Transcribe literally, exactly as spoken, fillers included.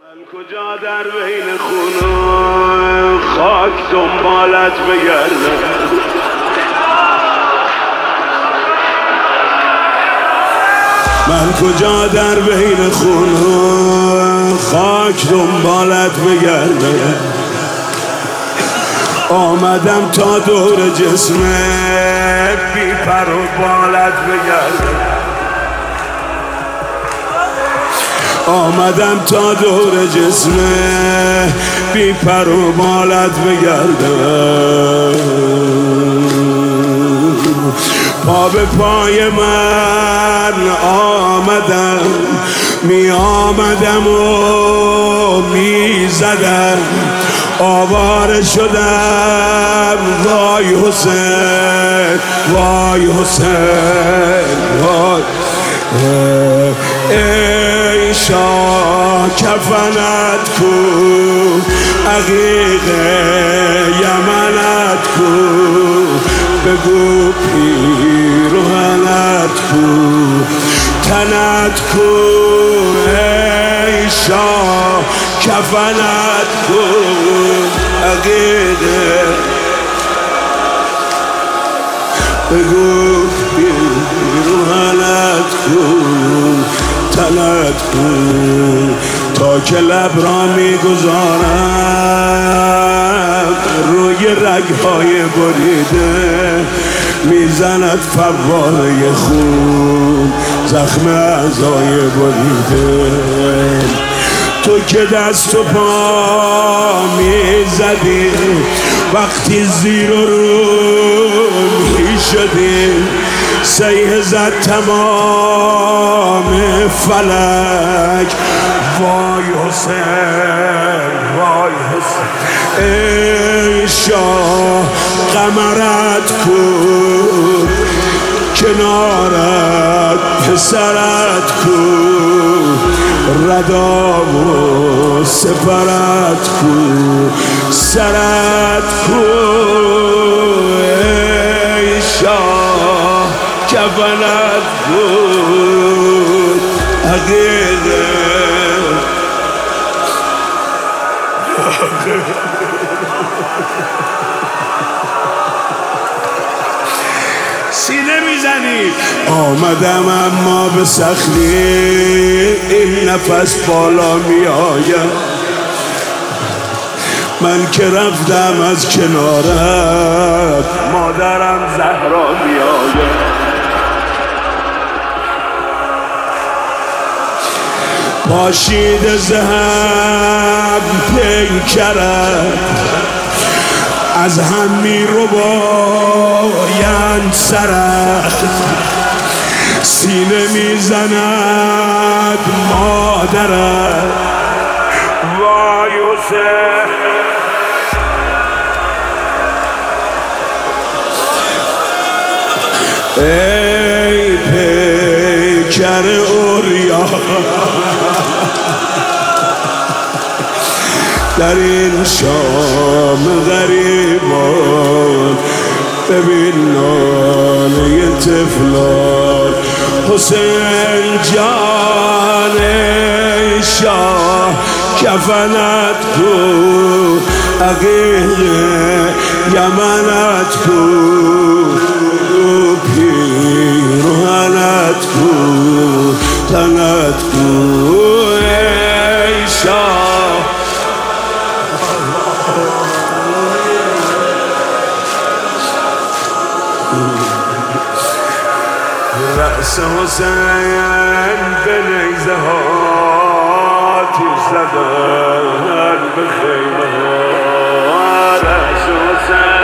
من کجا در بین خون و خاک دنبالت بگردم، من کجا در بین خون و خاک دنبالت بگردم. آمدم تا دور جسم بی پر و بالت بگردم، آمدم تا دور جسم بی پر و بالت بگردم. پا به پای من آمدم، می آمدم و می زدم، آواره شدم وای حسین وای حسین وای. ای شاه کفنت کو، عقیق یمنت کو، بگو پیرهنت کو، تنت کو. ای شاه کفنت کو، عقیق بگو پیرهنت کو، تنت کو. تا که لب را می گذارم روی رگهای بریده، میزند فواره خون زخم اعضای بریده. تو که دست و پا میزدی وقتی زیر و رو میشدی، سیه زد تمام فلک وای حسین وای حسین. ای شاه قمرت کو، کنارت پسرت کو، ردام و سپرت کو، سرت کو. ای شاه کفنت کو، عقیقه سینه میزنی. آمدم اما به سختی این نفس بالا می آید، من که رفتم از کنارت مادرم زهرا می آید. پاشید ذهب پیکرت، از هم می رو بایند سرت، سینه می زند مادرت وای حسین. ای پیکر اوریا در این شام غریبان، ببین ناله طفلان. حسین جان ای شاه کفنت کو، عقیق یمنت کو، پیرهنت کو، تنت کو. ای شاه رأس حسین به نیزه ها آتش زدن به خیمه ها. رأس حسین